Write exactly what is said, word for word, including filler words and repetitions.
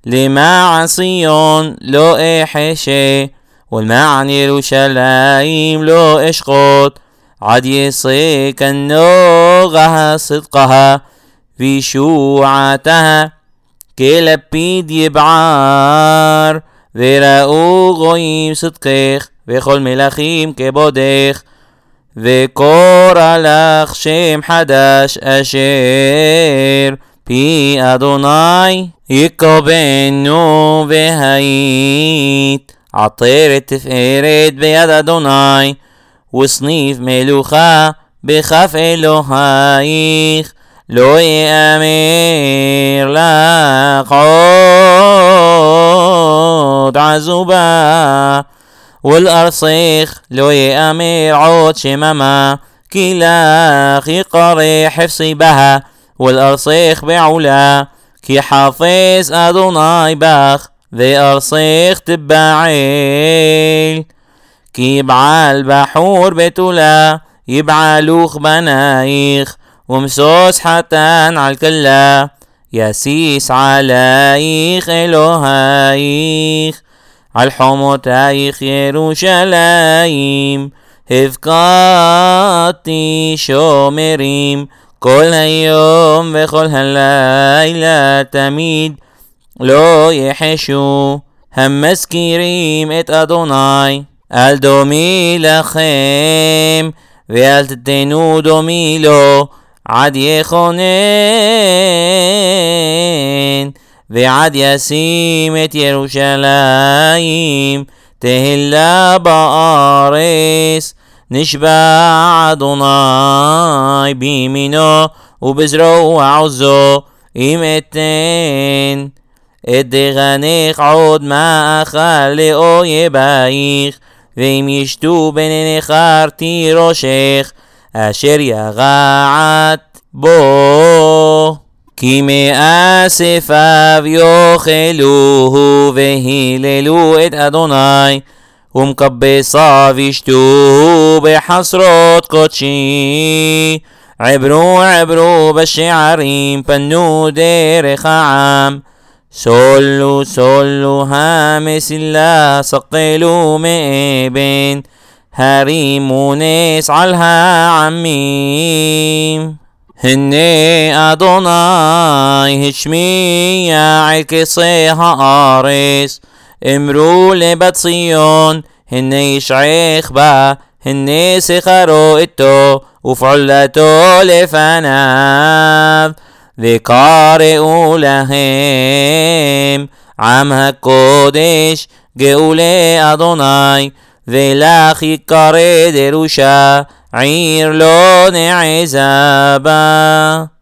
למען ציון לא אחשה, ולמען ירושלים לא אשקוט, עד יסכנו נוגה صدقها וישועתה, כלפיד יבער, וראו גויים צדקך, וכל מלכים כבודך, וקורא לך שם חדש אשר פי אדוני יקבנו והיית עטרת תפארת ביד אדוני, וסניף מלוכה בכף אלוהיך, לא יאמר לך עוד עזובה, ולארצך לא יאמר עוד שממה, כי לך יקרא חפשי בה, ולארצך בעולה, כי חפש אדוני בך, וארצך תבעל. כי יבעל בחור בתולה, יבעלוך בנייך, ומסוס חתן על כלה, יסיס עלייך אלוהיך, על חומותייך ירושלים, הבקעתי שומרים, כל היום וכל הלילה תמיד, לא יחשו המזכירים את אדוני. אל דומי לכם, ואל תתנו דומי לו, עד יכונן, ועד ישים את ירושלים תהילה בארץ. נשבע אדוני בימינו ובזרוע עוזו, אם אתן את דגנך עוד מאכל לאויבייך, ואם ישתו בני נחרתי ראשך, אשר יגעת בו. כי מאספיו יאכלוהו והיללו את אדוני, ומקבציו ישתו בחסרות קודשי. עברו עברו בשערים, פנו דרך העם, סולו סולו המסילה, סקלו מאבן, הרימו נס על העמים. הנה אדוני השמיע אל כסי הארץ, אמרו לבת ציון, הנה ישעך בה, הנה שכרו איתו, ופעולתו לפניו. וקראו להם עם הקודש גאולי אדוני, ולך יקרא דרושה, עיר לא נעזה בה.